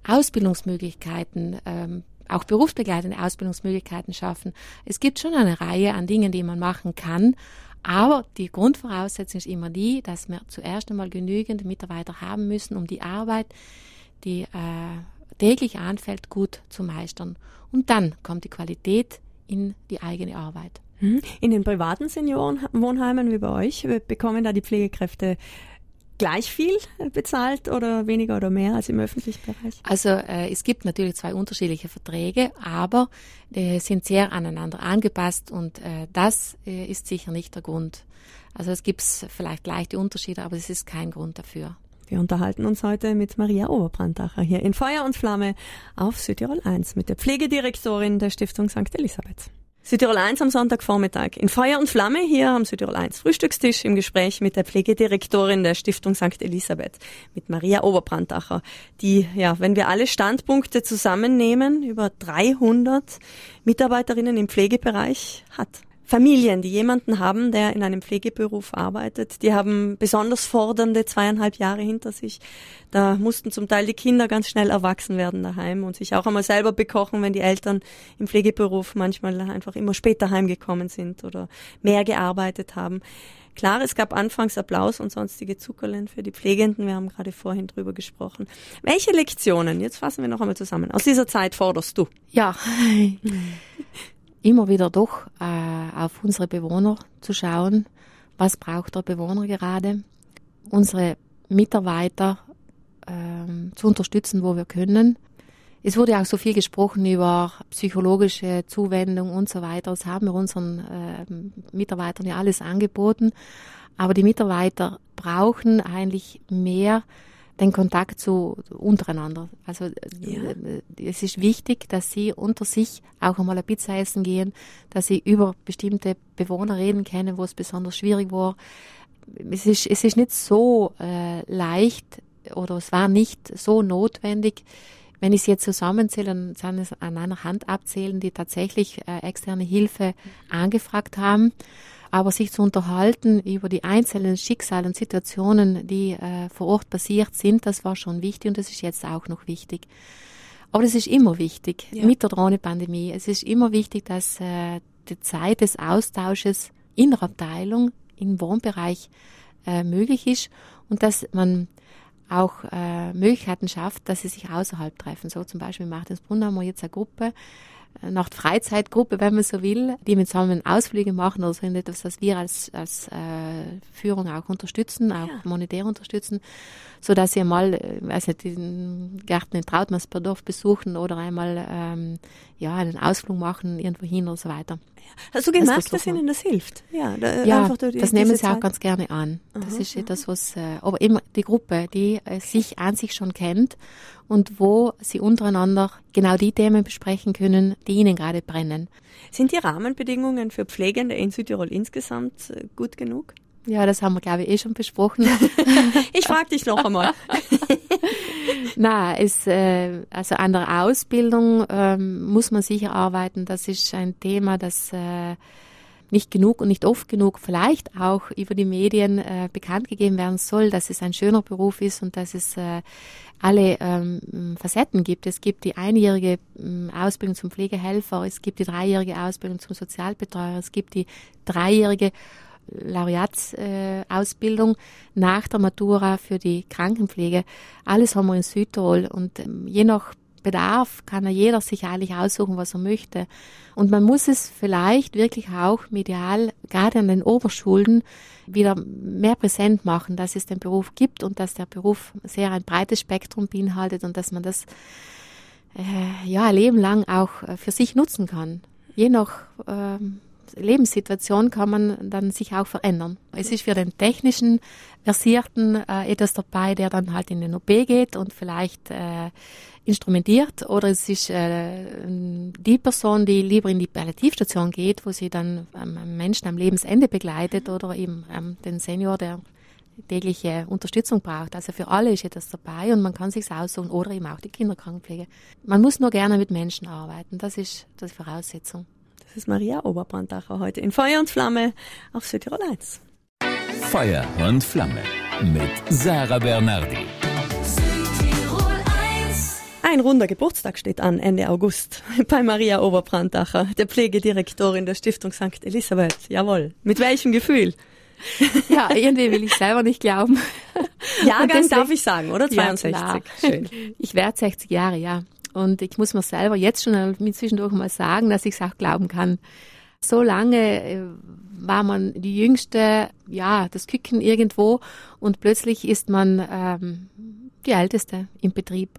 Ausbildungsmöglichkeiten, ähm, auch berufsbegleitende Ausbildungsmöglichkeiten schaffen. Es gibt schon eine Reihe an Dingen, die man machen kann, aber die Grundvoraussetzung ist immer die, dass wir zuerst einmal genügend Mitarbeiter haben müssen, um die Arbeit, die äh, täglich anfällt, gut zu meistern. Und dann kommt die Qualität in die eigene Arbeit. In den privaten Seniorenwohnheimen wie bei euch bekommen da die Pflegekräfte gleich viel bezahlt oder weniger oder mehr als im öffentlichen Bereich? Also äh, es gibt natürlich zwei unterschiedliche Verträge, aber äh, sind sehr aneinander angepasst und äh, das äh, ist sicher nicht der Grund. Also es gibt vielleicht leichte Unterschiede, aber es ist kein Grund dafür. Wir unterhalten uns heute mit Maria Oberbrandacher hier in Feuer und Flamme auf Südtirol eins mit der Pflegedirektorin der Stiftung Sankt Elisabeth. Südtirol eins am Sonntagvormittag in Feuer und Flamme hier am Südtirol eins Frühstückstisch im Gespräch mit der Pflegedirektorin der Stiftung Sankt Elisabeth, mit Maria Oberbrandacher, die, ja, wenn wir alle Standpunkte zusammennehmen, über dreihundert Mitarbeiterinnen im Pflegebereich hat. Familien, die jemanden haben, der in einem Pflegeberuf arbeitet, die haben besonders fordernde zweieinhalb Jahre hinter sich. Da mussten zum Teil die Kinder ganz schnell erwachsen werden daheim und sich auch einmal selber bekochen, wenn die Eltern im Pflegeberuf manchmal einfach immer später heimgekommen sind oder mehr gearbeitet haben. Klar, es gab anfangs Applaus und sonstige Zuckerlen für die Pflegenden. Wir haben gerade vorhin drüber gesprochen. Welche Lektionen, jetzt fassen wir noch einmal zusammen, aus dieser Zeit forderst du? Ja, immer wieder doch äh, auf unsere Bewohner zu schauen, was braucht der Bewohner gerade, unsere Mitarbeiter äh, zu unterstützen, wo wir können. Es wurde auch so viel gesprochen über psychologische Zuwendung und so weiter. Das haben wir unseren äh, Mitarbeitern ja alles angeboten. Aber die Mitarbeiter brauchen eigentlich mehr den Kontakt zu untereinander. Also ja. Es ist wichtig, dass sie unter sich auch einmal eine Pizza essen gehen, dass sie über bestimmte Bewohner reden können, wo es besonders schwierig war. Es ist, es ist nicht so äh, leicht oder es war nicht so notwendig. Wenn ich es jetzt zusammenzähle, dann kann ich es an einer Hand abzählen, die tatsächlich äh, externe Hilfe angefragt haben. Aber sich zu unterhalten über die einzelnen Schicksale und Situationen, die äh, vor Ort passiert sind, das war schon wichtig und das ist jetzt auch noch wichtig. Aber das ist immer wichtig, ja. Mit der Drohnenpandemie. Es ist immer wichtig, dass äh, die Zeit des Austausches in der Abteilung, im Wohnbereich äh, möglich ist und dass man auch äh, Möglichkeiten schafft, dass sie sich außerhalb treffen. So zum Beispiel in Martinsbrunn haben wir jetzt eine Gruppe, eine Freizeitgruppe, wenn man so will, die mit zusammen Ausflüge machen oder so etwas, was wir als, als äh, Führung auch unterstützen, auch ja. monetär unterstützen, so dass sie einmal, äh, weiß nicht, den Garten in Trautmannsberdorf besuchen oder einmal ähm, ja einen Ausflug machen irgendwo hin oder so weiter. Hast du gemerkt, das dass Ihnen das hilft? Ja, da, ja einfach durch die, das nehmen sie Zeit. Auch ganz gerne an. Das aha, ist etwas, was, äh, aber immer die Gruppe, die äh, sich an sich schon kennt und wo sie untereinander genau die Themen besprechen können, die ihnen gerade brennen. Sind die Rahmenbedingungen für Pflegende in Südtirol insgesamt äh, gut genug? Ja, das haben wir, glaube ich, eh schon besprochen. Ich frage dich noch einmal. Na, es, äh, also an der Ausbildung ähm, muss man sicher arbeiten. Das ist ein Thema, das äh, nicht genug und nicht oft genug vielleicht auch über die Medien äh, bekannt gegeben werden soll, dass es ein schöner Beruf ist und dass es äh, alle ähm, Facetten gibt. Es gibt die einjährige ähm, Ausbildung zum Pflegehelfer, es gibt die dreijährige Ausbildung zum Sozialbetreuer, es gibt die dreijährige Laureatsausbildung äh, nach der Matura für die Krankenpflege. Alles haben wir in Südtirol und ähm, je nach Bedarf kann ja jeder sich eigentlich aussuchen, was er möchte. Und man muss es vielleicht wirklich auch medial, gerade an den Oberschulen, wieder mehr präsent machen, dass es den Beruf gibt und dass der Beruf sehr ein breites Spektrum beinhaltet und dass man das äh, ja ein Leben lang auch äh, für sich nutzen kann. Je nach äh, Lebenssituation kann man dann sich auch verändern. Es ist für den technischen Versierten äh, etwas dabei, der dann halt in den O P geht und vielleicht äh, instrumentiert, oder es ist äh, die Person, die lieber in die Palliativstation geht, wo sie dann ähm, Menschen am Lebensende begleitet, oder eben ähm, den Senior, der tägliche Unterstützung braucht. Also für alle ist etwas dabei und man kann sich's aussuchen, oder eben auch die Kinderkrankenpflege. Man muss nur gerne mit Menschen arbeiten, das ist die Voraussetzung. Das ist Maria Oberbrandacher heute in Feuer und Flamme auf Südtirol eins. Feuer und Flamme mit Sarah Bernardi. Ein runder Geburtstag steht an, Ende August, bei Maria Oberbrandacher, der Pflegedirektorin der Stiftung Sankt Elisabeth. Jawohl. Mit welchem Gefühl? Ja, irgendwie will ich selber nicht glauben. Jahrgang deswegen, darf ich sagen, oder? zweiundsechzig. Ja, schön. Ich werde sechzig Jahre, ja. Und ich muss mir selber jetzt schon zwischendurch mal sagen, dass ich es auch glauben kann. So lange war man die Jüngste, ja, das Küken irgendwo, und plötzlich ist man ähm, die Älteste im Betrieb.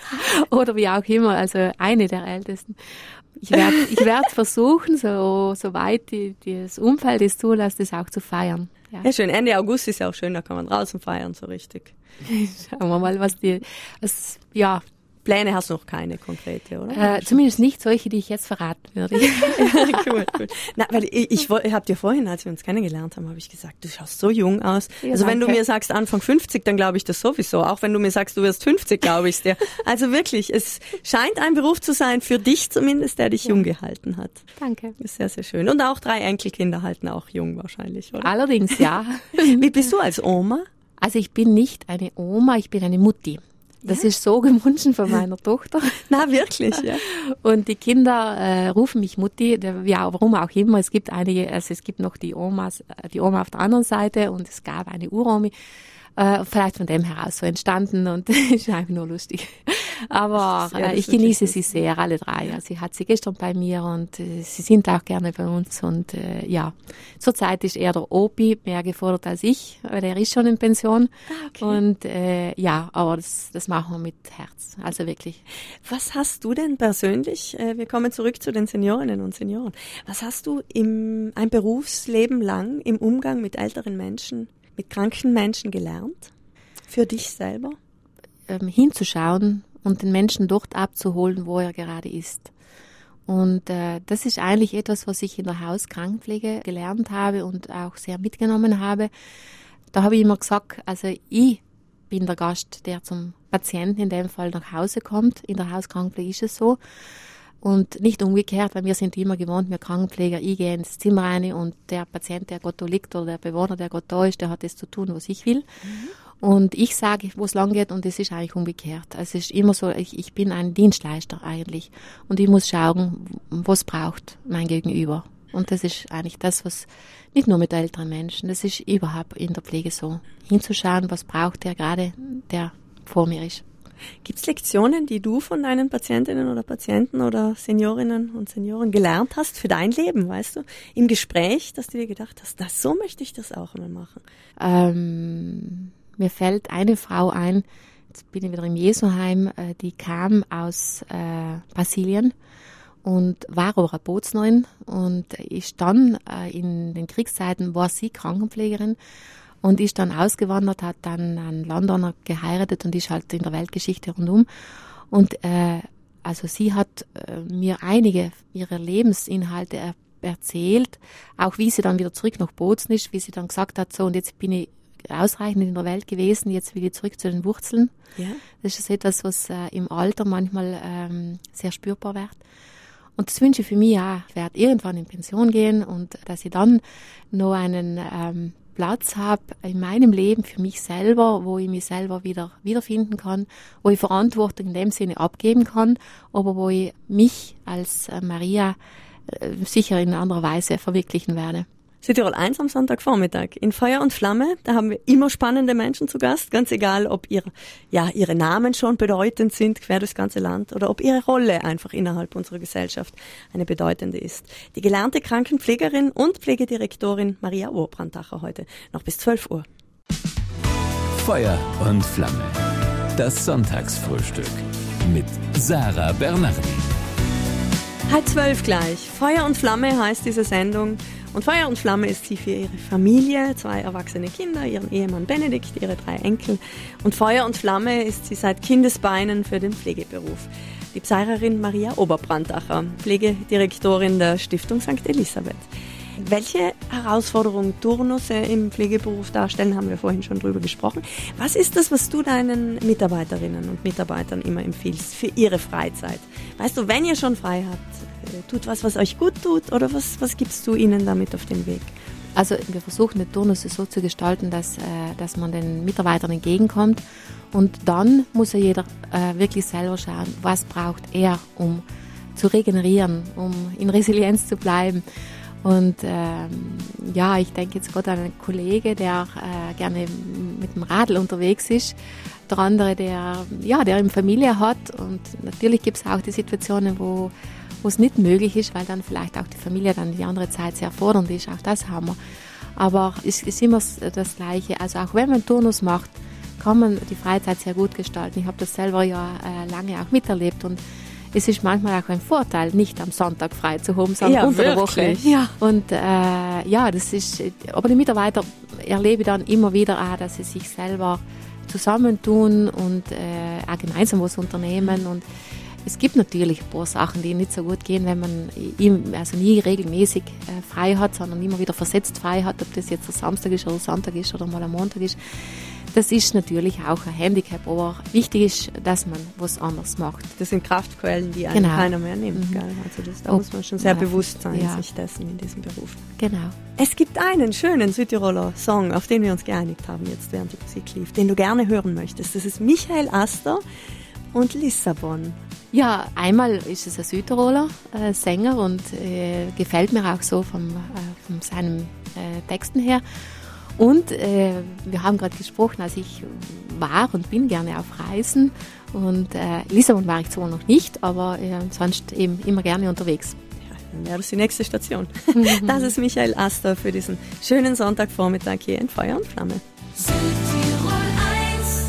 Oder wie auch immer, also eine der Ältesten. Ich werde ich werd versuchen, so, so weit die, die das Umfeld es zulässt, das auch zu feiern. Ja. Ja, schön. Ende August ist ja auch schön, da kann man draußen feiern, so richtig. Schauen wir mal, was die, was, ja, Pläne hast du noch keine konkrete, oder? Äh, zumindest nicht solche, die ich jetzt verraten würde. Cool, cool. Na, weil ich, ich, ich habe dir vorhin, als wir uns kennengelernt haben, habe ich gesagt, du schaust so jung aus. Ja, also danke. Wenn du mir sagst Anfang fünfzig, dann glaube ich das sowieso. Auch wenn du mir sagst, du wirst fünfzig, glaube ich es dir. Also wirklich, es scheint ein Beruf zu sein, für dich zumindest, der dich ja. jung gehalten hat. Danke. Das ist sehr, sehr schön. Und auch drei Enkelkinder halten auch jung wahrscheinlich, oder? Allerdings, ja. Wie bist du als Oma? Also ich bin nicht eine Oma, ich bin eine Mutti. Das ja? ist so gewünscht von meiner Tochter. Na, wirklich, ja. Und die Kinder äh, rufen mich Mutti, ja, warum auch immer. Es gibt einige, also es gibt noch die Omas, die Oma auf der anderen Seite, und es gab eine Uromi. Äh, vielleicht von dem heraus so entstanden, und ist einfach nur lustig. Aber ja, äh, ich genieße sie sehr, alle drei. Ja. Sie hat sie gestern bei mir, und äh, sie sind auch gerne bei uns. Und äh, ja, zurzeit ist eher der Opi mehr gefordert als ich, weil er ist schon in Pension. Okay. Und äh, ja, aber das, das machen wir mit Herz, also wirklich. Was hast du denn persönlich, äh, wir kommen zurück zu den Seniorinnen und Senioren, was hast du im ein Berufsleben lang im Umgang mit älteren Menschen, mit kranken Menschen gelernt? Für dich selber? Ähm, hinzuschauen und den Menschen dort abzuholen, wo er gerade ist. Und äh, das ist eigentlich etwas, was ich in der Hauskrankenpflege gelernt habe und auch sehr mitgenommen habe. Da habe ich immer gesagt, also ich bin der Gast, der zum Patienten in dem Fall nach Hause kommt. In der Hauskrankenpflege ist es so. Und nicht umgekehrt, weil wir sind immer gewohnt, wir Krankenpfleger, ich gehe ins Zimmer rein und der Patient, der Gott da liegt, oder der Bewohner, der Gott da ist, der hat das zu tun, was ich will. Mhm. Und ich sage, wo es lang geht, und es ist eigentlich umgekehrt. Also es ist immer so, ich, ich bin ein Dienstleister eigentlich. Und ich muss schauen, was braucht mein Gegenüber. Und das ist eigentlich das, was nicht nur mit älteren Menschen, das ist überhaupt in der Pflege so. Hinzuschauen, was braucht der gerade, der vor mir ist. Gibt es Lektionen, die du von deinen Patientinnen oder Patienten oder Seniorinnen und Senioren gelernt hast für dein Leben, weißt du? Im Gespräch, dass du dir gedacht hast, das, so möchte ich das auch mal machen. Ähm, mir fällt eine Frau ein, jetzt bin ich wieder im Jesuheim, äh, die kam aus äh, Brasilien und war aber eine Bootsnerin und ist dann äh, in den Kriegszeiten, war sie Krankenpflegerin und ist dann ausgewandert, hat dann einen Londoner geheiratet und ist halt in der Weltgeschichte rundum. Und äh, also sie hat äh, mir einige ihrer Lebensinhalte er, erzählt, auch wie sie dann wieder zurück nach Bozen ist, wie sie dann gesagt hat, so und jetzt bin ich ausreichend in der Welt gewesen, jetzt will ich zurück zu den Wurzeln. Ja. Das ist etwas, was äh, im Alter manchmal ähm, sehr spürbar wird. Und das wünsche ich für mich auch. Ich werde irgendwann in Pension gehen und dass ich dann noch einen ähm, Platz habe in meinem Leben für mich selber, wo ich mich selber wieder wiederfinden kann, wo ich Verantwortung in dem Sinne abgeben kann, aber wo ich mich als äh, Maria äh, sicher in anderer Weise verwirklichen werde. Südtirol eins am Sonntagvormittag in Feuer und Flamme. Da haben wir immer spannende Menschen zu Gast, ganz egal, ob ihr, ja, ihre Namen schon bedeutend sind, quer durchs ganze Land, oder ob ihre Rolle einfach innerhalb unserer Gesellschaft eine bedeutende ist. Die gelernte Krankenpflegerin und Pflegedirektorin Maria Oberbrandacher heute noch bis zwölf Uhr. Feuer und Flamme. Das Sonntagsfrühstück mit Sarah Bernardi. Halb zwölf gleich. Feuer und Flamme heißt diese Sendung. Und Feuer und Flamme ist sie für ihre Familie, zwei erwachsene Kinder, ihren Ehemann Benedikt, ihre drei Enkel. Und Feuer und Flamme ist sie seit Kindesbeinen für den Pflegeberuf. Die Pfarrerin Maria Oberbrandacher, Pflegedirektorin der Stiftung Sankt Elisabeth. Welche Herausforderungen Turnusse im Pflegeberuf darstellen, haben wir vorhin schon drüber gesprochen. Was ist das, was du deinen Mitarbeiterinnen und Mitarbeitern immer empfiehlst für ihre Freizeit? Weißt du, wenn ihr schon frei habt, tut was, was euch gut tut, oder was, was gibst du ihnen damit auf den Weg? Also wir versuchen die Turnusse so zu gestalten, dass, äh, dass man den Mitarbeitern entgegenkommt und dann muss ja jeder äh, wirklich selber schauen, was braucht er, um zu regenerieren, um in Resilienz zu bleiben. Und ähm, ja, ich denke jetzt gerade an einen Kollege, der äh, gerne mit dem Radl unterwegs ist, der andere, der ja, der eine Familie hat und natürlich gibt es auch die Situationen, wo wo es nicht möglich ist, weil dann vielleicht auch die Familie dann die andere Zeit sehr fordernd ist, auch das haben wir. Aber es ist immer das Gleiche, also auch wenn man einen Turnus macht, kann man die Freizeit sehr gut gestalten. Ich habe das selber ja äh, lange auch miterlebt und es ist manchmal auch ein Vorteil, nicht am Sonntag frei zu haben, sondern ja, unter der Woche. Ja. Und äh, ja, das ist, aber die Mitarbeiter erlebe ich dann immer wieder auch, dass sie sich selber zusammentun und äh, auch gemeinsam was unternehmen und es gibt natürlich ein paar Sachen, die nicht so gut gehen, wenn man also nie regelmäßig äh, frei hat, sondern immer wieder versetzt frei hat, ob das jetzt der Samstag ist oder Sonntag ist oder mal am Montag ist. Das ist natürlich auch ein Handicap, aber wichtig ist, dass man was anderes macht. Das sind Kraftquellen, die einem genau. keiner mehr nimmt. Mhm. Gell? Also das, da Ob, muss man schon sehr ja. bewusst sein, ja. sich dessen in diesem Beruf. Genau. Es gibt einen schönen Südtiroler Song, auf den wir uns geeinigt haben jetzt, während die Musik lief, den du gerne hören möchtest. Das ist Michael Aster und Lissabon. Ja, einmal ist es ein Südtiroler äh, Sänger und äh, gefällt mir auch so vom, äh, von seinen äh, Texten her. Und äh, wir haben gerade gesprochen, also ich war und bin gerne auf Reisen und äh, Lissabon war ich zwar noch nicht, aber äh, sonst eben immer gerne unterwegs. Ja, dann wäre das die nächste Station. Das ist Michael Aster für diesen schönen Sonntagvormittag hier in Feuer und Flamme. Südtirol eins.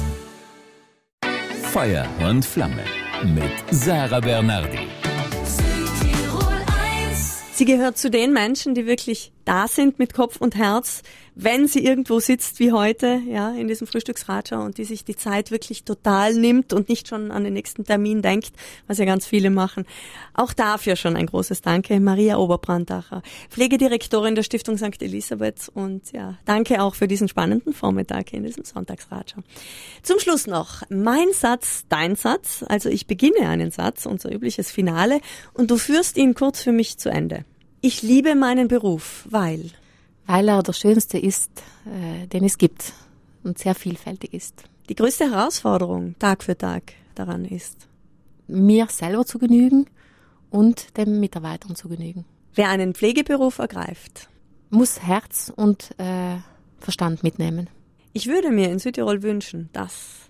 Feuer und Flamme mit Sarah Bernardi. Südtirol eins. Sie gehört zu den Menschen, die wirklich da sind mit Kopf und Herz, wenn sie irgendwo sitzt wie heute, ja, in diesem Frühstücksratscher und die sich die Zeit wirklich total nimmt und nicht schon an den nächsten Termin denkt, was ja ganz viele machen. Auch dafür schon ein großes Danke, Maria Oberbrandacher, Pflegedirektorin der Stiftung Sankt Elisabeth und ja, danke auch für diesen spannenden Vormittag in diesem Sonntagsratscher. Zum Schluss noch mein Satz, dein Satz, also ich beginne einen Satz, unser übliches Finale und du führst ihn kurz für mich zu Ende. Ich liebe meinen Beruf, weil... Weil er der schönste ist, äh, den es gibt und sehr vielfältig ist. Die größte Herausforderung Tag für Tag daran ist? Mir selber zu genügen und den Mitarbeitern zu genügen. Wer einen Pflegeberuf ergreift, muss Herz und äh, Verstand mitnehmen. Ich würde mir in Südtirol wünschen, dass...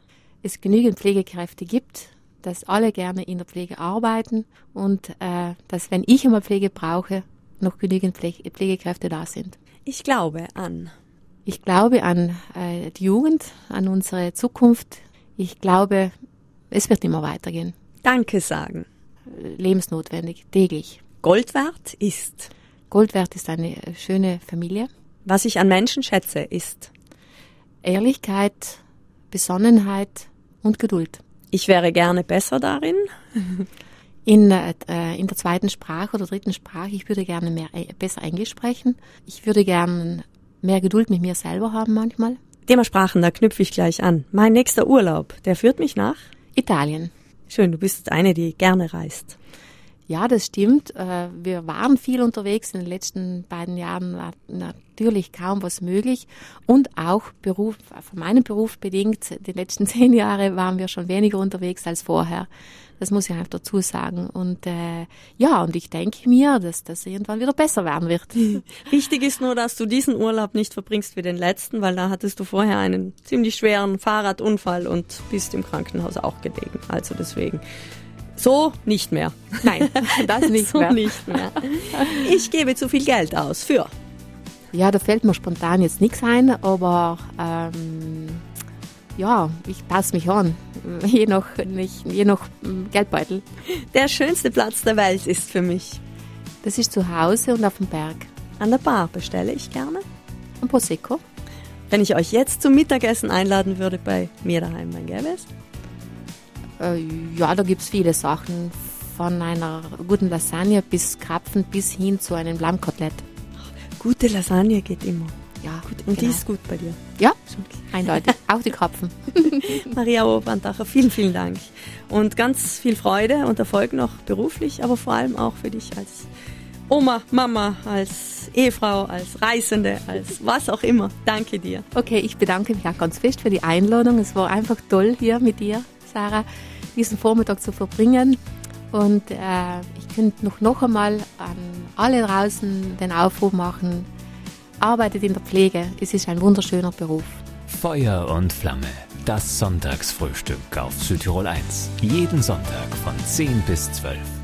es genügend Pflegekräfte gibt, dass alle gerne in der Pflege arbeiten und äh, dass, wenn ich einmal Pflege brauche, noch genügend Pflege- Pflegekräfte da sind. Ich glaube an. Ich glaube an äh, die Jugend, an unsere Zukunft. Ich glaube, es wird immer weitergehen. Danke sagen. Lebensnotwendig, täglich. Gold wert ist. Gold wert ist eine schöne Familie. Was ich an Menschen schätze, ist. Ehrlichkeit, Besonnenheit und Geduld. Ich wäre gerne besser darin. In, äh, in der zweiten Sprache oder dritten Sprache, ich würde gerne mehr, äh, besser Englisch sprechen. Ich würde gerne mehr Geduld mit mir selber haben manchmal. Thema Sprachen, da knüpfe ich gleich an. Mein nächster Urlaub, der führt mich nach? Italien. Schön, du bist eine, die gerne reist. Ja, das stimmt. Äh, Wir waren viel unterwegs. In den letzten beiden Jahren war natürlich kaum was möglich. Und auch Beruf, von meinem Beruf bedingt, die letzten zehn Jahre waren wir schon weniger unterwegs als vorher. Das muss ich einfach dazu sagen. Und äh, ja, und ich denke mir, dass das irgendwann wieder besser werden wird. Wichtig ist nur, dass du diesen Urlaub nicht verbringst wie den letzten, weil da hattest du vorher einen ziemlich schweren Fahrradunfall und bist im Krankenhaus auch gelegen. Also deswegen... So nicht mehr. Nein, das nicht so mehr. nicht mehr. Ich gebe zu viel Geld aus für. Ja, da fällt mir spontan jetzt nichts ein, aber ähm, ja, ich passe mich an, je nach, nicht, je nach Geldbeutel. Der schönste Platz der Welt ist für mich. Das ist zu Hause und auf dem Berg. An der Bar bestelle ich gerne. Ein Prosecco. Wenn ich euch jetzt zum Mittagessen einladen würde bei mir daheim, dann gäbe es? Äh, ja, da gibt's viele Sachen. Von einer guten Lasagne bis Krapfen bis hin zu einem Lammkotelett. Gute Lasagne geht immer. Ja, Gut, und die genau. ist gut bei dir. Ja, eindeutig. Auch die Krapfen. Maria Oberbandacher, vielen, vielen Dank. Und ganz viel Freude und Erfolg noch beruflich, aber vor allem auch für dich als Oma, Mama, als Ehefrau, als Reisende, als was auch immer. Danke dir. Okay, ich bedanke mich auch ganz fest für die Einladung. Es war einfach toll, hier mit dir, Sarah, diesen Vormittag zu verbringen. Und äh, ich könnte noch, noch einmal an alle draußen den Aufruf machen, arbeitet in der Pflege, es ist ein wunderschöner Beruf. Feuer und Flamme, das Sonntagsfrühstück auf Südtirol eins. Jeden Sonntag von zehn bis zwölf.